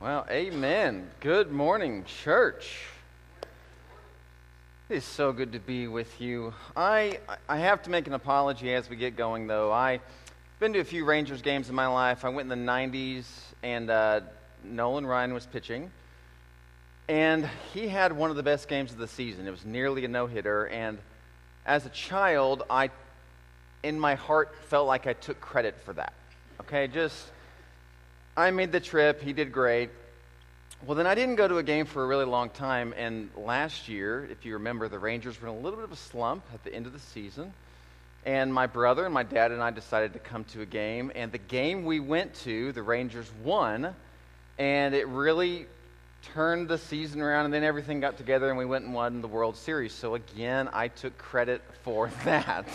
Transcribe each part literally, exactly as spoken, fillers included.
Well, amen. Good morning, church. It is so good to be with you. I I have to make an apology as we get going, though. I've been to a few Rangers games in my life. I went in the nineties, and uh, Nolan Ryan was pitching. And he had one of the best games of the season. It was nearly a no-hitter. And as a child, I, in my heart, felt like I took credit for that. Okay, just... I made the trip. He did great. Well, then I didn't go to a game for a really long time, and last year, if you remember, the Rangers were in a little bit of a slump at the end of the season, and my brother and my dad and I decided to come to a game, and the game we went to, the Rangers won, and it really turned the season around, and then everything got together, and we went and won the World Series. So again, I took credit for that.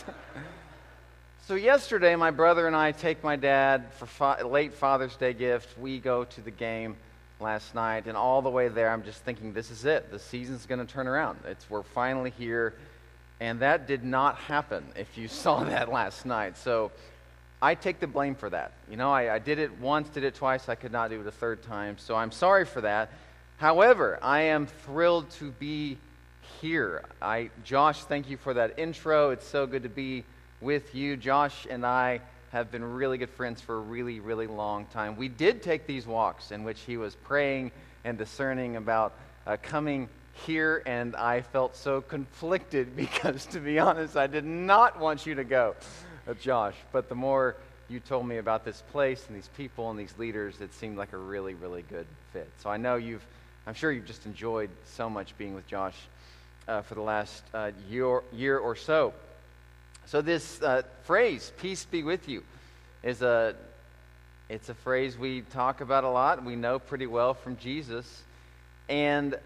So yesterday, my brother and I take my dad for fa- late Father's Day gift. We go to the game last night, and all the way there, I'm just thinking, this is it. The season's going to turn around. It's we're finally here, and that did not happen. If you saw that last night, so I take the blame for that. You know, I, I did it once, did it twice. I could not do it a third time, so I'm sorry for that. However, I am thrilled to be here. I, Josh, thank you for that intro. It's so good to be with you. Josh and I have been really good friends for a really, really long time. We did take these walks in which he was praying and discerning about uh, coming here, and I felt so conflicted because, to be honest, I did not want you to go, uh, Josh. But the more you told me about this place and these people and these leaders, it seemed like a really, really good fit. So I know you've, I'm sure you've just enjoyed so much being with Josh uh, for the last uh, year, year or so. So this uh, phrase, peace be with you, is a, it's a phrase we talk about a lot, we know pretty well from Jesus. And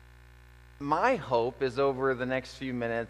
my hope is over the next few minutes,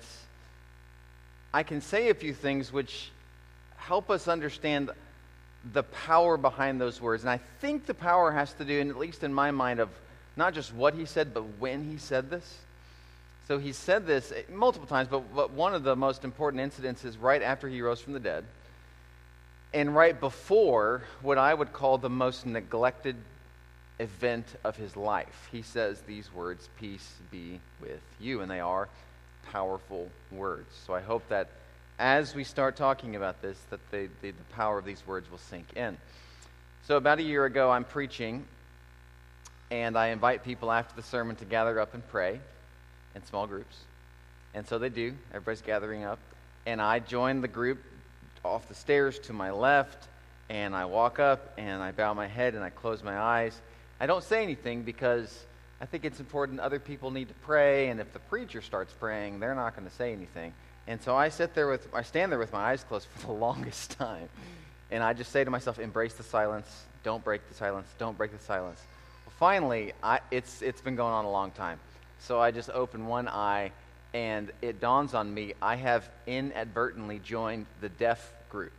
I can say a few things which help us understand the power behind those words. And I think the power has to do, and at least in my mind, of not just what he said, but when he said this. So he said this multiple times, but, but one of the most important incidents is right after he rose from the dead, and right before what I would call the most neglected event of his life. He says these words, peace be with you, and they are powerful words. So I hope that as we start talking about this, that the, the, the power of these words will sink in. So about a year ago, I'm preaching, and I invite people after the sermon to gather up and pray in small groups. And so they do. Everybody's gathering up. And I join the group off the stairs to my left, and I walk up, and I bow my head, and I close my eyes. I don't say anything because I think it's important other people need to pray, and if the preacher starts praying, they're not going to say anything. And so I sit there with, I stand there with my eyes closed for the longest time. And I just say to myself, embrace the silence. Don't break the silence. Don't break the silence. Well, finally, I, it's it's been going on a long time. So I just open one eye, and it dawns on me, I have inadvertently joined the deaf group.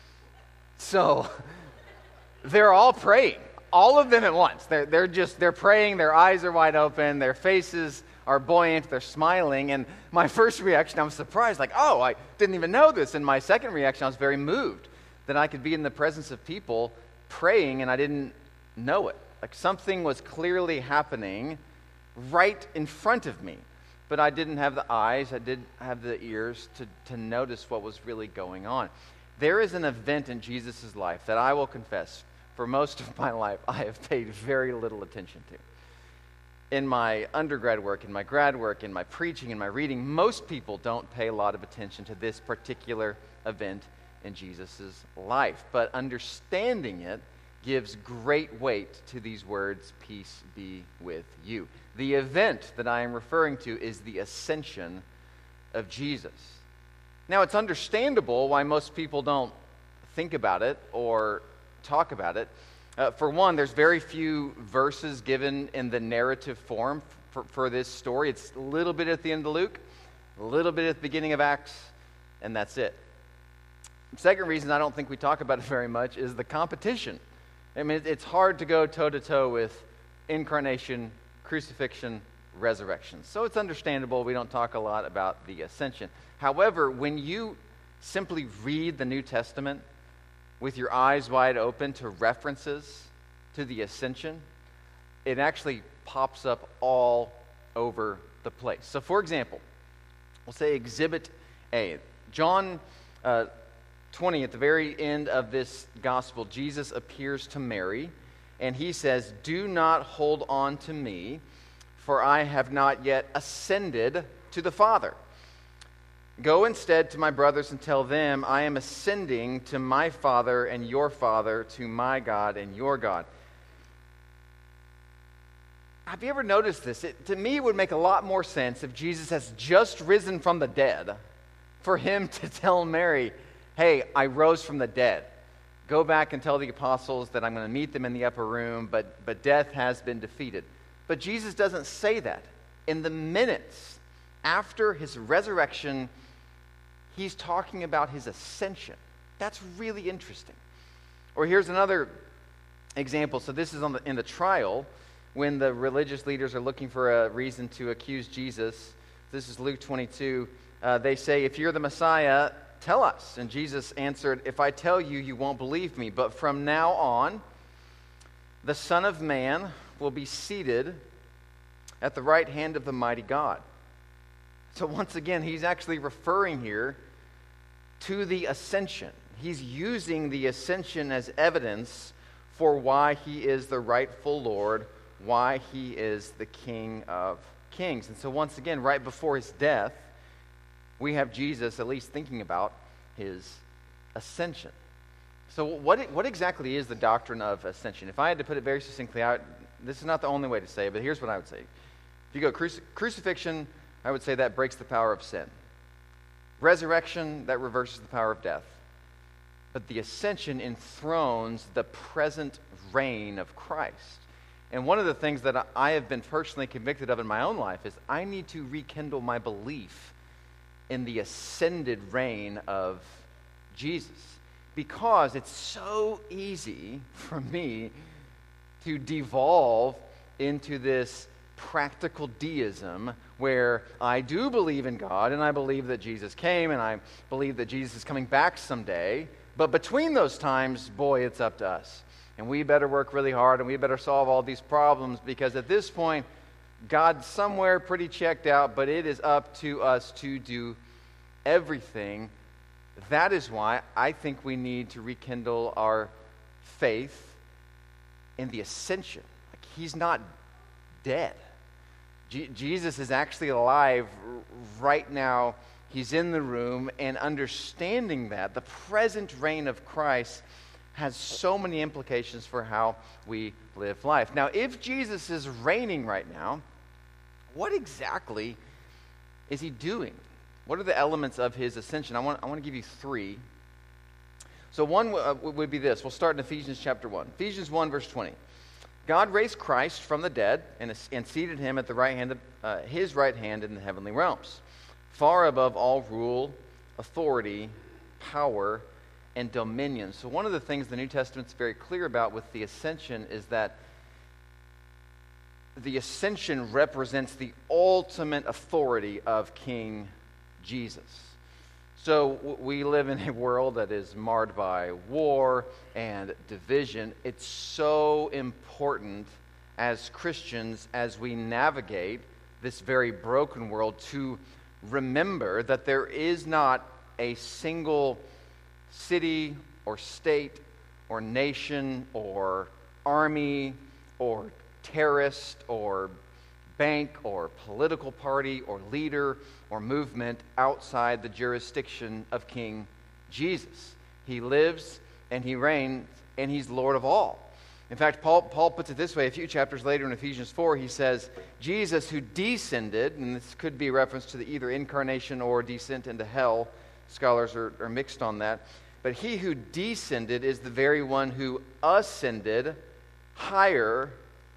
So they're all praying, all of them at once. They're, they're just, they're praying, their eyes are wide open, their faces are buoyant, they're smiling, and my first reaction, I was surprised, like, oh, I didn't even know this. And my second reaction, I was very moved that I could be in the presence of people praying, and I didn't know it. Like something was clearly happening right in front of me, but I didn't have the eyes, I didn't have the ears to, to notice what was really going on. There is an event in Jesus' life that I will confess, for most of my life, I have paid very little attention to. In my undergrad work, in my grad work, in my preaching, in my reading, most people don't pay a lot of attention to this particular event in Jesus' life, but understanding it gives great weight to these words, peace be with you. The event that I am referring to is the ascension of Jesus. Now, it's understandable why most people don't think about it or talk about it. Uh, for one, there's very few verses given in the narrative form for, for this story. It's a little bit at the end of Luke, a little bit at the beginning of Acts, and that's it. The second reason I don't think we talk about it very much is the competition. I mean, it's hard to go toe-to-toe with incarnation, crucifixion, resurrection. So it's understandable we don't talk a lot about the ascension. However, when you simply read the New Testament with your eyes wide open to references to the ascension, it actually pops up all over the place. So for example, we'll say Exhibit A. John uh, twenty, at the very end of this gospel, Jesus appears to Mary, and he says, "Do not hold on to me, for I have not yet ascended to the Father. Go instead to my brothers and tell them, I am ascending to my Father and your Father, to my God and your God." Have you ever noticed this? It, to me, it would make a lot more sense if Jesus has just risen from the dead for him to tell Mary, "Hey, I rose from the dead. Go back and tell the apostles that I'm going to meet them in the upper room, but, but death has been defeated." But Jesus doesn't say that. In the minutes after his resurrection, he's talking about his ascension. That's really interesting. Or here's another example. So this is on the, in the trial, when the religious leaders are looking for a reason to accuse Jesus. This is Luke twenty-two. Uh, they say, "If you're the Messiah, tell us." And Jesus answered, "If I tell you, you won't believe me. But from now on, the Son of Man will be seated at the right hand of the mighty God." So once again, he's actually referring here to the ascension. He's using the ascension as evidence for why he is the rightful Lord, why he is the King of Kings. And so once again, right before his death, we have Jesus at least thinking about his ascension. So what, what exactly is the doctrine of ascension? If I had to put it very succinctly out, this is not the only way to say it, but here's what I would say. If you go cruci- crucifixion, I would say that breaks the power of sin. Resurrection, that reverses the power of death. But the ascension enthrones the present reign of Christ. And one of the things that I have been personally convicted of in my own life is I need to rekindle my belief in the ascended reign of Jesus. Because it's so easy for me to devolve into this practical deism where I do believe in God and I believe that Jesus came and I believe that Jesus is coming back someday. But between those times, boy, it's up to us. And we better work really hard and we better solve all these problems because at this point, God's somewhere pretty checked out, but it is up to us to do everything. That is why I think we need to rekindle our faith in the ascension. Like, he's not dead. Je- Jesus is actually alive right now. He's in the room, and understanding that, the present reign of Christ has so many implications for how we live life. Now, if Jesus is reigning right now, what exactly is he doing? What are the elements of his ascension? I want, I want to give you three. So one uh, would be this. We'll start in Ephesians chapter one. Ephesians one, verse twenty. God raised Christ from the dead and, and seated him at the right hand of uh, his right hand in the heavenly realms, far above all rule, authority, power, and dominion. So one of the things the New Testament's very clear about with the ascension is that the ascension represents the ultimate authority of King Jesus. So w- we live in a world that is marred by war and division. It's so important as Christians, as we navigate this very broken world, to remember that there is not a single city or state or nation or army or terrorist or bank or political party or leader or movement outside the jurisdiction of King Jesus. He lives and he reigns and he's Lord of all. In fact, Paul, Paul puts it this way. A few chapters later in Ephesians four, he says, Jesus who descended, and this could be a reference to the either incarnation or descent into hell. Scholars are, are mixed on that. But he who descended is the very one who ascended higher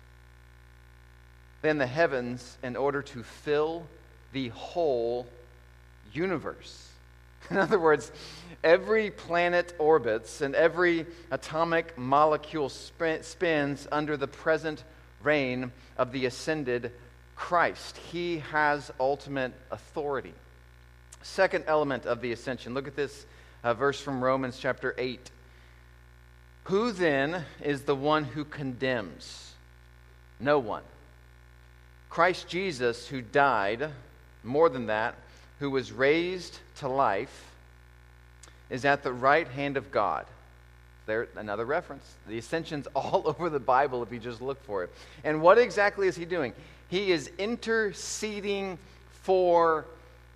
than the heavens in order to fill the whole universe. In other words, every planet orbits and every atomic molecule sp- spins under the present reign of the ascended Christ. He has ultimate authority. Second element of the ascension. Look at this uh, verse from Romans chapter eight. Who then is the one who condemns? No one. Christ Jesus, who died, more than that, who was raised to life, is at the right hand of God. There, another reference. The ascension's all over the Bible if you just look for it. And what exactly is he doing? He is interceding for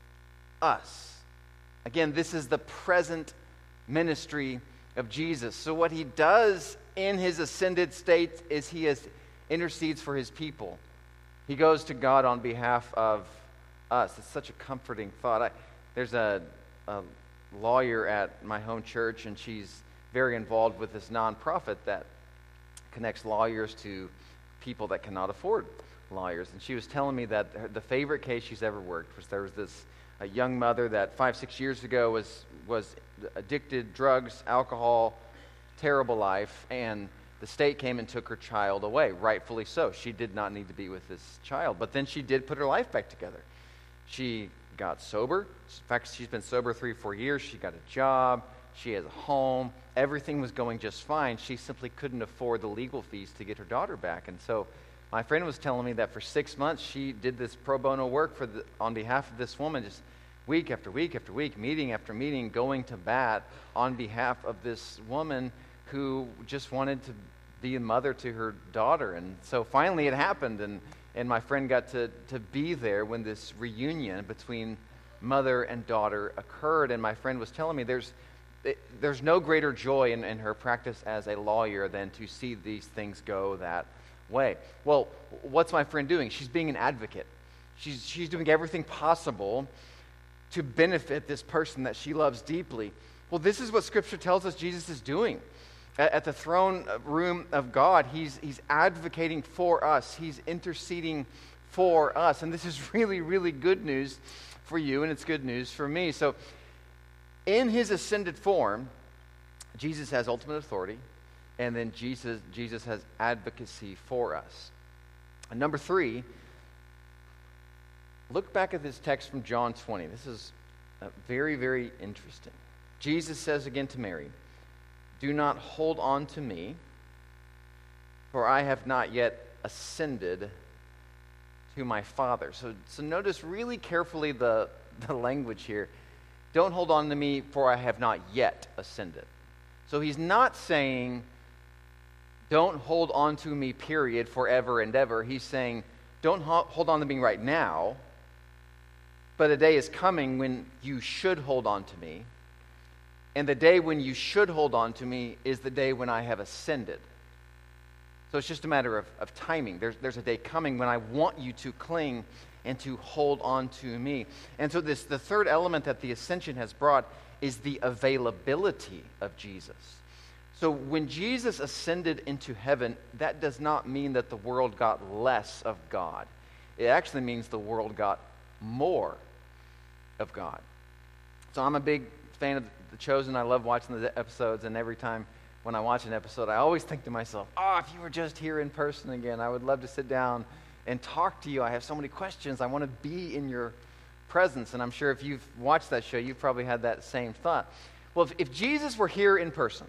us. Again, this is the present ministry of Jesus. So what he does in his ascended state is he is, intercedes for his people. He goes to God on behalf of us. It's such a comforting thought. I, there's a, a lawyer at my home church, and she's very involved with this nonprofit that connects lawyers to people that cannot afford lawyers. And she was telling me that her, the favorite case she's ever worked was there was this a young mother that five, six years ago was was addicted, drugs, alcohol, terrible life, and the state came and took her child away, rightfully so. She did not need to be with this child, but then she did put her life back together. She got sober. In fact, she's been sober three, four years. She got a job. She has a home. Everything was going just fine. She simply couldn't afford the legal fees to get her daughter back. And so my friend was telling me that for six months she did this pro bono work for the, on behalf of this woman, just week after week after week, meeting after meeting, going to bat on behalf of this woman who just wanted to be a mother to her daughter. And so finally it happened, and, and my friend got to, to be there when this reunion between mother and daughter occurred. And my friend was telling me there's it, there's no greater joy in, in her practice as a lawyer than to see these things go that way. Well, what's my friend doing? She's being an advocate. She's, she's doing everything possible to benefit this person that she loves deeply. Well, this is what Scripture tells us Jesus is doing. At, at the throne room of God, he's, he's advocating for us. He's interceding for us. And this is really, really good news for you, and it's good news for me. So, in his ascended form, Jesus has ultimate authority, and then Jesus, Jesus has advocacy for us. And number three, look back at this text from John twenty. This is uh, very, very interesting. Jesus says again to Mary, "Do not hold on to me, for I have not yet ascended to my Father." So, so notice really carefully the, the language here. Don't hold on to me, for I have not yet ascended. So he's not saying, don't hold on to me, period, forever and ever. He's saying, don't ho- hold on to me right now, but a day is coming when you should hold on to me. And the day when you should hold on to me is the day when I have ascended. So it's just a matter of, of timing. There's, there's a day coming when I want you to cling and to hold on to me. And so this the third element that the ascension has brought is the availability of Jesus. So when Jesus ascended into heaven, that does not mean that the world got less of God. It actually means the world got more of God. So I'm a big fan of The Chosen. I love watching the episodes, and every time when I watch an episode, I always think to myself, oh, if you were just here in person again, I would love to sit down and talk to you. I have so many questions. I want to be in your presence. And I'm sure if you've watched that show, you've probably had that same thought. Well, if, if Jesus were here in person,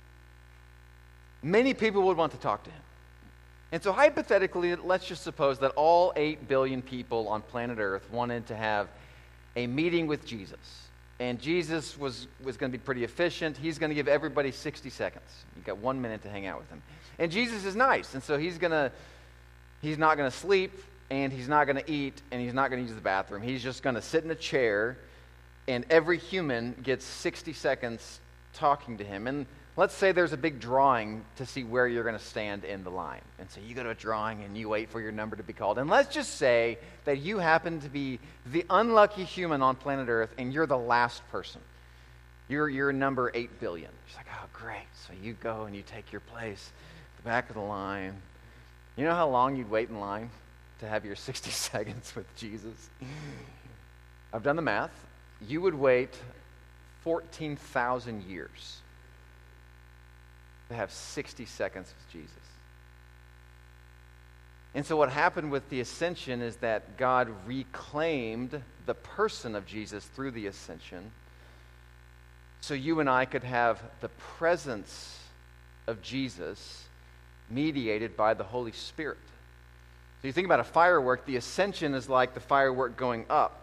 many people would want to talk to him. And so hypothetically, let's just suppose that all eight billion people on planet Earth wanted to have a meeting with Jesus. And Jesus was, was going to be pretty efficient. He's going to give everybody sixty seconds. You've got one minute to hang out with him. And Jesus is nice, and so he's going to, he's not going to sleep, and he's not going to eat, and he's not going to use the bathroom. He's just going to sit in a chair, and every human gets sixty seconds talking to him. And let's say there's a big drawing to see where you're going to stand in the line. And so you go to a drawing and you wait for your number to be called. And let's just say that you happen to be the unlucky human on planet Earth and you're the last person. You're, you're number eight billion. She's like, oh, great. So you go and you take your place at the back of the line. You know how long you'd wait in line to have your sixty seconds with Jesus? I've done the math. You would wait fourteen thousand years to have sixty seconds with Jesus. And so what happened with the ascension is that God reclaimed the person of Jesus through the ascension, so you and I could have the presence of Jesus mediated by the Holy Spirit. So you think about a firework, the ascension is like the firework going up.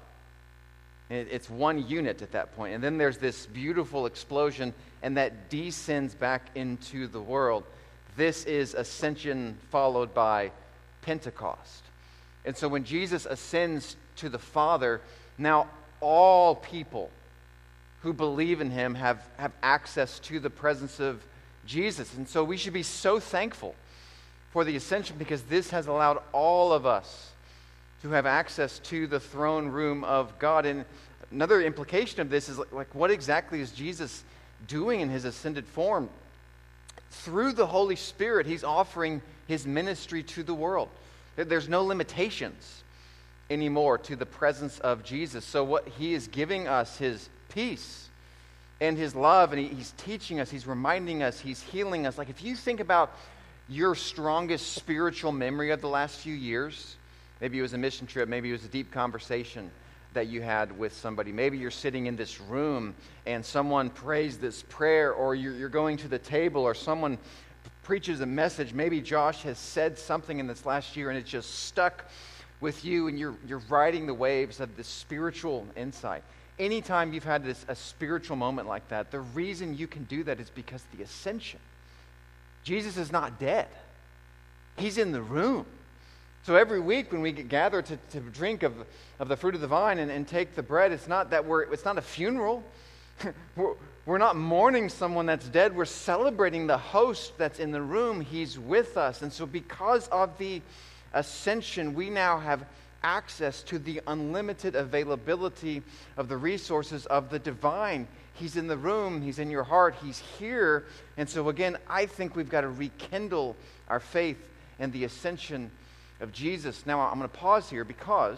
And it's one unit at that point. And then there's this beautiful explosion, and that descends back into the world. This is ascension followed by Pentecost. And so when Jesus ascends to the Father, now all people who believe in him have, have access to the presence of Jesus. And so we should be so thankful for the ascension, because this has allowed all of us to have access to the throne room of God. And another implication of this is like, like what exactly is Jesus doing in his ascended form? Through the Holy Spirit, he's offering his ministry to the world. There's no limitations anymore to the presence of Jesus. So what he is giving us, his peace and his love, and he, he's teaching us, he's reminding us, he's healing us. Like if you think about your strongest spiritual memory of the last few years, maybe it was a mission trip, maybe it was a deep conversation that you had with somebody. Maybe you're sitting in this room and someone prays this prayer, or you're, you're going to the table, or someone preaches a message. Maybe Josh has said something in this last year and it's just stuck with you, and you're, you're riding the waves of this spiritual insight. Anytime you've had this a spiritual moment like that, the reason you can do that is because the ascension. Jesus is not dead. He's in the room. So every week when we get gathered to, to drink of, of the fruit of the vine and, and take the bread, it's not that we're, it's not a funeral. we're, we're not mourning someone that's dead. We're celebrating the host that's in the room. He's with us. And so because of the ascension, we now have access to the unlimited availability of the resources of the divine. He's in the room. He's in your heart. He's here. And so again, I think we've got to rekindle our faith in the ascension of Jesus. Now, I'm going to pause here, because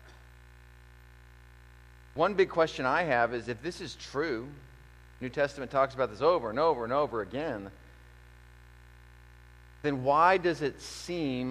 one big question I have is, if this is true, New Testament talks about this over and over and over again, then why does it seem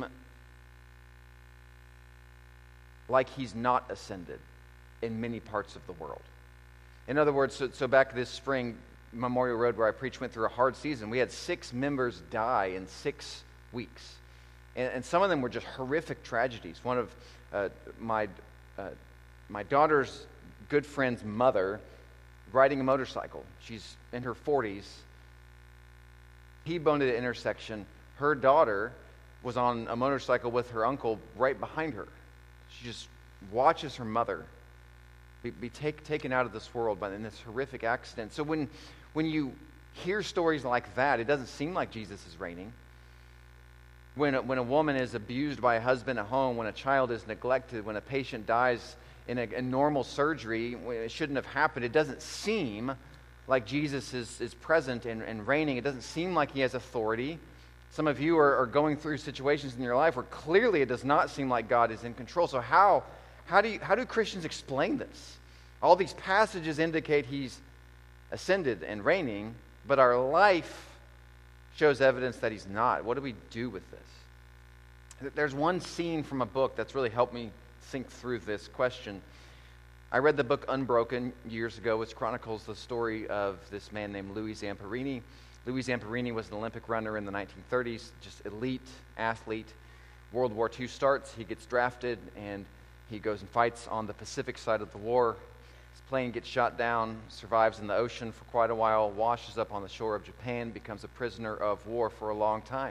like he's not ascended in many parts of the world? In other words, so, so back this spring, Memorial Road, where I preached, went through a hard season. We had six members die in six weeks. And, and some of them were just horrific tragedies. One of uh, my, uh, my daughter's good friend's mother, riding a motorcycle. She's in her forties. T-boned at an intersection. Her daughter was on a motorcycle with her uncle right behind her. She just watches her mother be, be take, taken out of this world by in this horrific accident. So when, when you hear stories like that, it doesn't seem like Jesus is reigning. When a, when a woman is abused by a husband at home, when a child is neglected, when a patient dies in a, a normal surgery, when it shouldn't have happened, it doesn't seem like Jesus is, is present and, and reigning. It doesn't seem like he has authority. Some of you are, are going through situations in your life where clearly it does not seem like God is in control. So how, how, do you, how do Christians explain this? All these passages indicate he's ascended and reigning, but our life shows evidence that he's not. What do we do with this? There's one scene from a book that's really helped me think through this question. I read the book Unbroken years ago, which chronicles the story of this man named Louis Zamperini. Louis Zamperini was an Olympic runner in the nineteen thirties, just elite athlete. World War Two starts, he gets drafted, and he goes and fights on the Pacific side of the war. His plane gets shot down, survives in the ocean for quite a while, washes up on the shore of Japan, becomes a prisoner of war for a long time.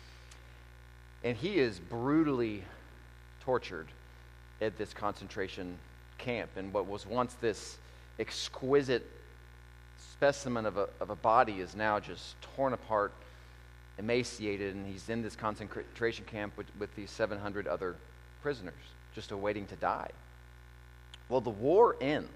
And he is brutally tortured at this concentration camp. And what was once this exquisite specimen of a, of a body is now just torn apart, emaciated, and he's in this concentration camp with, with these seven hundred other prisoners, just awaiting to die. Well, the war ends,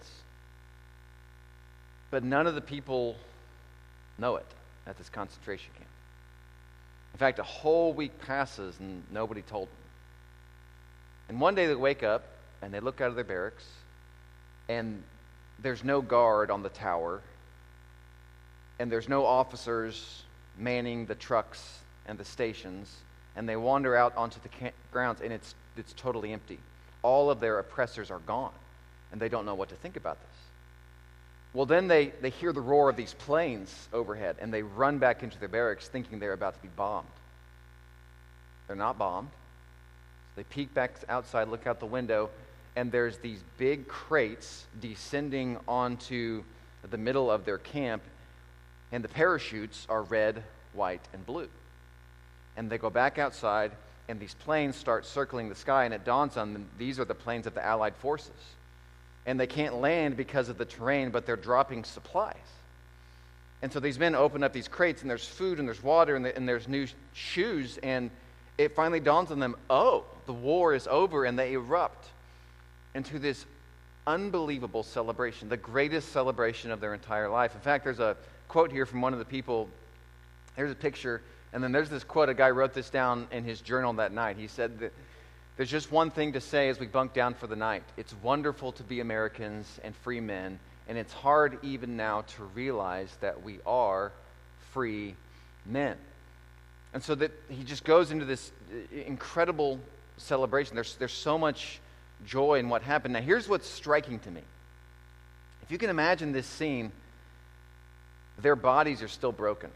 but none of the people know it at this concentration camp. In fact, a whole week passes and nobody told them. And one day they wake up and they look out of their barracks and there's no guard on the tower and there's no officers manning the trucks and the stations, and they wander out onto the camp grounds and it's it's totally empty. All of their oppressors are gone and they don't know what to think about this. Well, then they, they hear the roar of these planes overhead and they run back into their barracks thinking they're about to be bombed. They're not bombed. They peek back outside, look out the window, and there's these big crates descending onto the middle of their camp, and the parachutes are red, white, and blue. And they go back outside, and these planes start circling the sky, and it dawns on them, these are the planes of the Allied forces. And they can't land because of the terrain, but they're dropping supplies. And so these men open up these crates, and there's food, and there's water, and, the, and there's new shoes, and it finally dawns on them, oh, the war is over, and they erupt into this unbelievable celebration, the greatest celebration of their entire life. In fact, there's a quote here from one of the people. Here's a picture, and then there's this quote. A guy wrote this down in his journal that night. He said that there's just one thing to say as we bunk down for the night. It's wonderful to be Americans and free men, and it's hard even now to realize that we are free men. And so that he just goes into this incredible celebration. There's, there's so much joy in what happened. Now, here's what's striking to me. If you can imagine this scene, their bodies are still broken.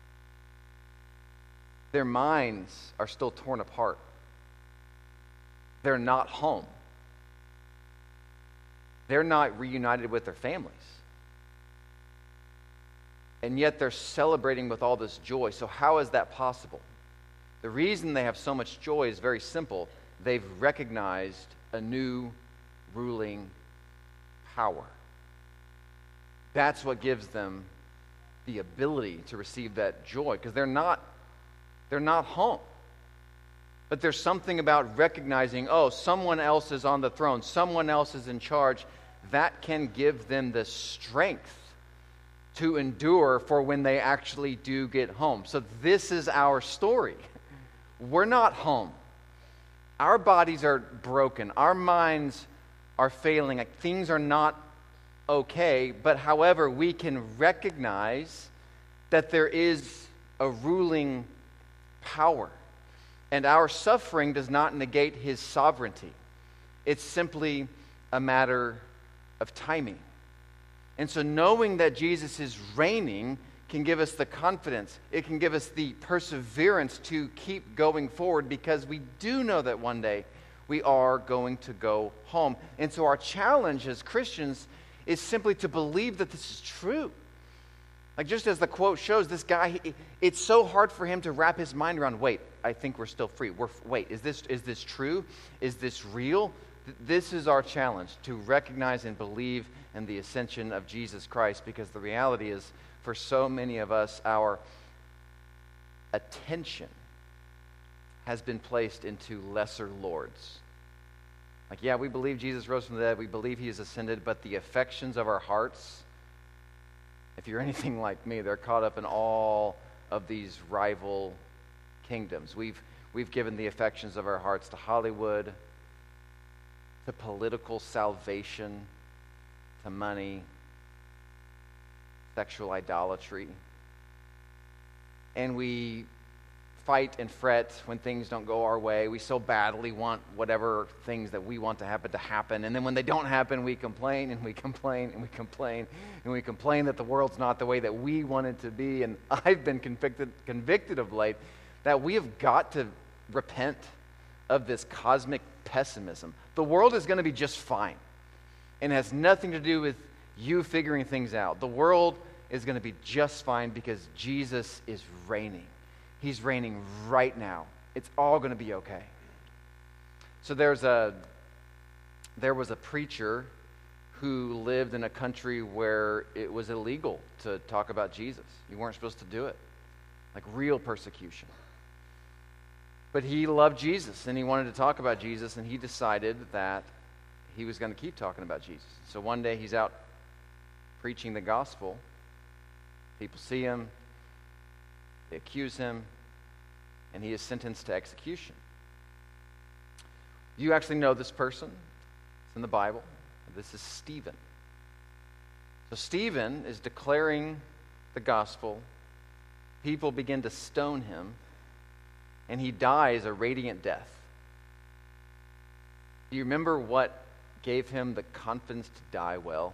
Their minds are still torn apart. They're not home. They're not reunited with their families. And yet they're celebrating with all this joy. So how is that possible? The reason they have so much joy is very simple. They've recognized a new ruling power. That's what gives them the ability to receive that joy, because they're not they're not home. But there's something about recognizing, oh, someone else is on the throne, someone else is in charge, that can give them the strength to endure for when they actually do get home. So this is our story. We're not home. Our bodies are broken. Our minds are failing. Like, things are not okay. But however, we can recognize that there is a ruling power. And our suffering does not negate his sovereignty. It's simply a matter of timing. And so knowing that Jesus is reigning can give us the confidence. It can give us the perseverance to keep going forward, because we do know that one day we are going to go home. And so our challenge as Christians is simply to believe that this is true. Like, just as the quote shows, this guy, it's so hard for him to wrap his mind around, wait, I think we're still free. We're, wait, is this, is this true? Is this real? This is our challenge, to recognize and believe in the ascension of Jesus Christ, because the reality is, for so many of us, our attention has been placed into lesser lords. Like, yeah, we believe Jesus rose from the dead, we believe he has ascended, but the affections of our hearts, if you're anything like me, they're caught up in all of these rival kingdoms. We've, we've given the affections of our hearts to Hollywood, to political salvation, to money, sexual idolatry. And we fight and fret when things don't go our way. We so badly want whatever things that we want to happen to happen. And then when they don't happen, we complain and we complain and we complain and we complain that the world's not the way that we want it to be. And I've been convicted, convicted of late that we have got to repent of this cosmic pessimism. The world is going to be just fine, and it has nothing to do with you figuring things out. The world is going to be just fine because Jesus is reigning. He's reigning right now. It's all going to be okay. So there's a there was a preacher who lived in a country where it was illegal to talk about Jesus. You weren't supposed to do it. Like, real persecution. But he loved Jesus, and he wanted to talk about Jesus, and he decided that he was going to keep talking about Jesus. So one day he's out preaching the gospel. People see him, they accuse him, and he is sentenced to execution. You actually know this person. It's in the Bible. This is Stephen. So Stephen is declaring the gospel. People begin to stone him, and he dies a radiant death. Do you remember what gave him the confidence to die well?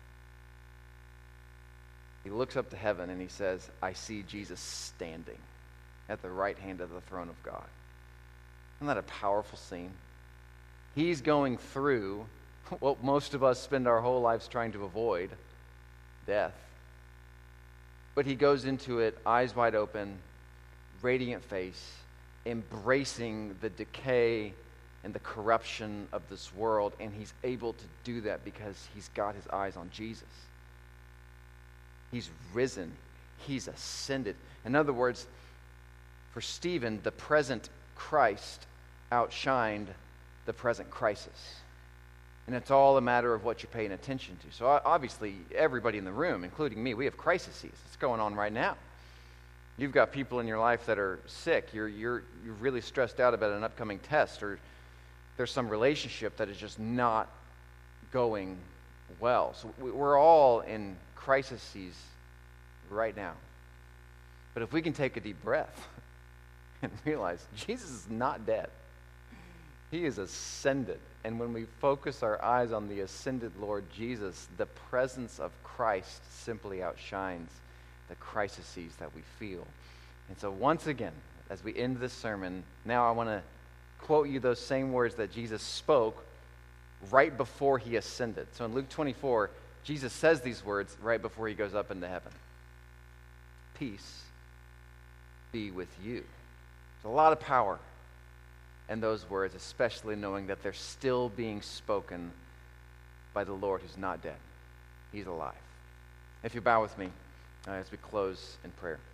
He looks up to heaven and he says, I see Jesus standing at the right hand of the throne of God. Isn't that a powerful scene? He's going through what most of us spend our whole lives trying to avoid, death. But he goes into it eyes wide open, radiant face, embracing the decay and the corruption of this world, and he's able to do that because he's got his eyes on Jesus. He's risen. He's ascended. In other words, for Stephen, the present Christ outshined the present crisis. And it's all a matter of what you're paying attention to. So obviously, everybody in the room, including me, we have crises. It's going on right now. You've got people in your life that are sick. You're, you're, you're really stressed out about an upcoming test, or there's some relationship that is just not going well. So we're all in crises right now. But if we can take a deep breath and realize Jesus is not dead. He is ascended. And when we focus our eyes on the ascended Lord Jesus, the presence of Christ simply outshines the crises that we feel. And so once again, as we end this sermon, now I want to quote you those same words that Jesus spoke right before he ascended. So in Luke twenty-four, Jesus says these words right before he goes up into heaven. Peace be with you. There's a lot of power in those words, especially knowing that they're still being spoken by the Lord who's not dead. He's alive. If you bow with me uh, as we close in prayer.